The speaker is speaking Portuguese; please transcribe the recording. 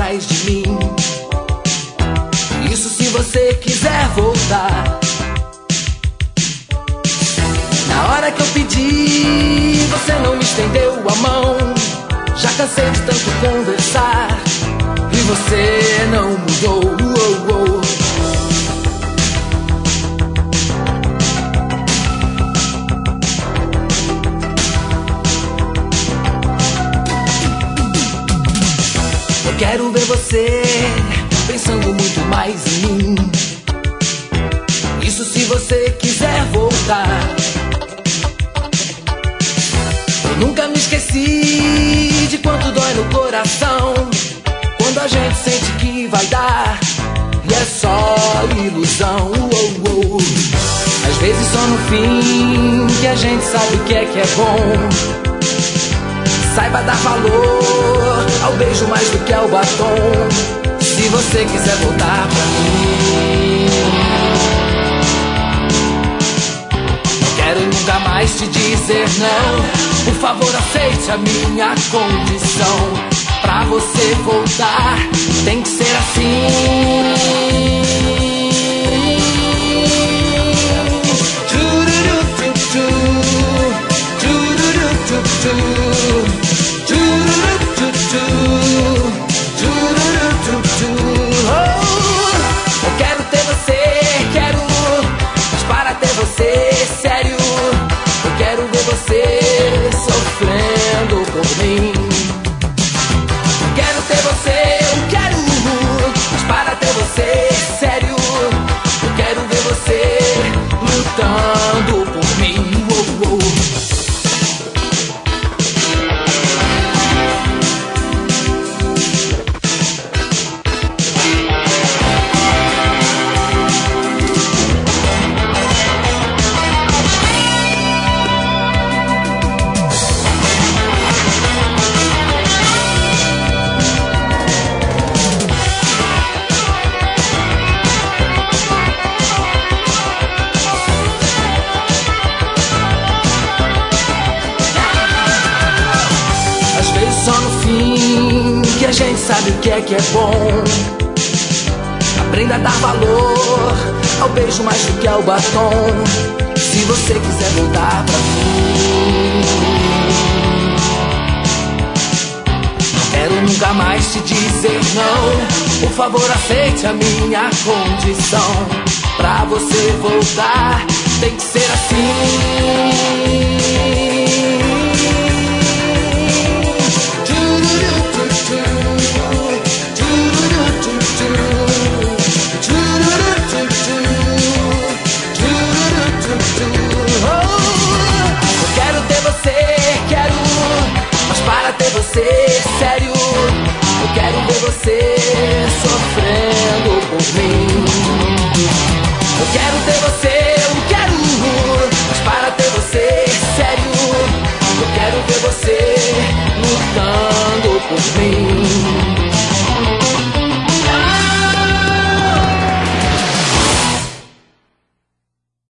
atrás de mim. Isso se você quiser voltar. Na hora que eu pedi, você não me estendeu a mão. Já cansei de tanto conversar e você não mudou. Eu quero ver você pensando muito mais em mim. Isso se você quiser voltar. Eu nunca me esqueci de quanto dói no coração quando a gente sente que vai dar e é só ilusão. Às vezes só no fim que a gente sabe o que é bom. Saiba dar valor ao beijo mais do que ao batom. Se você quiser voltar pra mim, não quero nunca mais te dizer não. Por favor, aceite a minha condição. Pra você voltar, tem que ser assim. Eu quero ter você, quero, mas para ter você, sério, eu quero ver você sofrendo por mim. Eu quero ter você, eu quero, mas para ter você, sério, eu quero ver você lutando por mim. Só no fim que a gente sabe o que é bom. Aprenda a dar valor ao beijo mais do que ao batom. Se você quiser voltar pra mim, não quero nunca mais te dizer não. Por favor, aceite a minha condição. Pra você voltar, tem que ser assim. Eu quero ter você, quero, mas para ter você, sério, eu quero ver você